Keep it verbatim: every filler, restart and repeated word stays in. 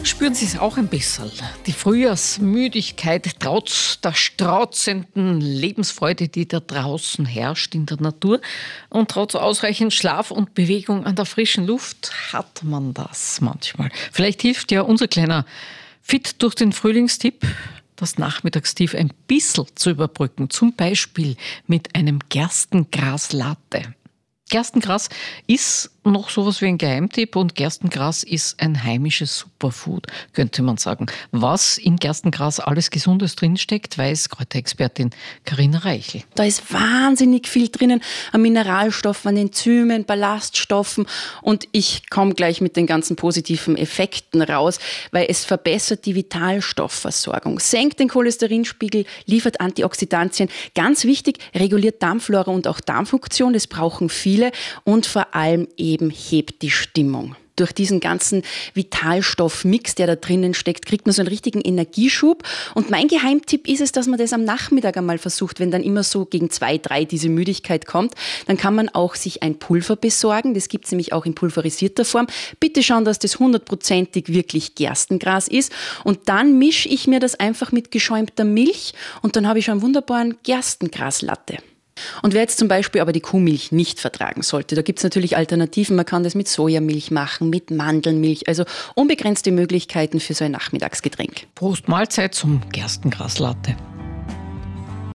Spüren Sie es auch ein bisschen? Die Frühjahrsmüdigkeit trotz der strauzenden Lebensfreude, die da draußen herrscht in der Natur. Und trotz ausreichend Schlaf und Bewegung an der frischen Luft hat man das manchmal. Vielleicht hilft ja unser kleiner Fit durch den Frühlingstipp, das Nachmittagstief ein bisschen zu überbrücken. Zum Beispiel mit einem Gerstengraslatte. Gerstengras ist noch sowas wie ein Geheimtipp und Gerstengras ist ein heimisches Superfood, könnte man sagen. Was in Gerstengras alles Gesundes drinsteckt, weiß Kräuterexpertin Carina Reichel. Da ist wahnsinnig viel drinnen an Mineralstoffen, an Enzymen, Ballaststoffen und ich komme gleich mit den ganzen positiven Effekten raus, weil es verbessert die Vitalstoffversorgung, senkt den Cholesterinspiegel, liefert Antioxidantien. Ganz wichtig, reguliert Darmflora und auch Darmfunktion, das brauchen viele und vor allem eben hebt die Stimmung. Durch diesen ganzen Vitalstoffmix, der da drinnen steckt, kriegt man so einen richtigen Energieschub. Und mein Geheimtipp ist es, dass man das am Nachmittag einmal versucht, wenn dann immer so gegen zwei, drei diese Müdigkeit kommt, dann kann man auch sich ein Pulver besorgen. Das gibt es nämlich auch in pulverisierter Form. Bitte schauen, dass das hundertprozentig wirklich Gerstengras ist. Und dann mische ich mir das einfach mit geschäumter Milch und dann habe ich schon einen wunderbaren Gerstengraslatte. Und wer jetzt zum Beispiel aber die Kuhmilch nicht vertragen sollte, da gibt es natürlich Alternativen. Man kann das mit Sojamilch machen, mit Mandelmilch, also unbegrenzte Möglichkeiten für so ein Nachmittagsgetränk. Prost Mahlzeit zum Gerstengraslatte.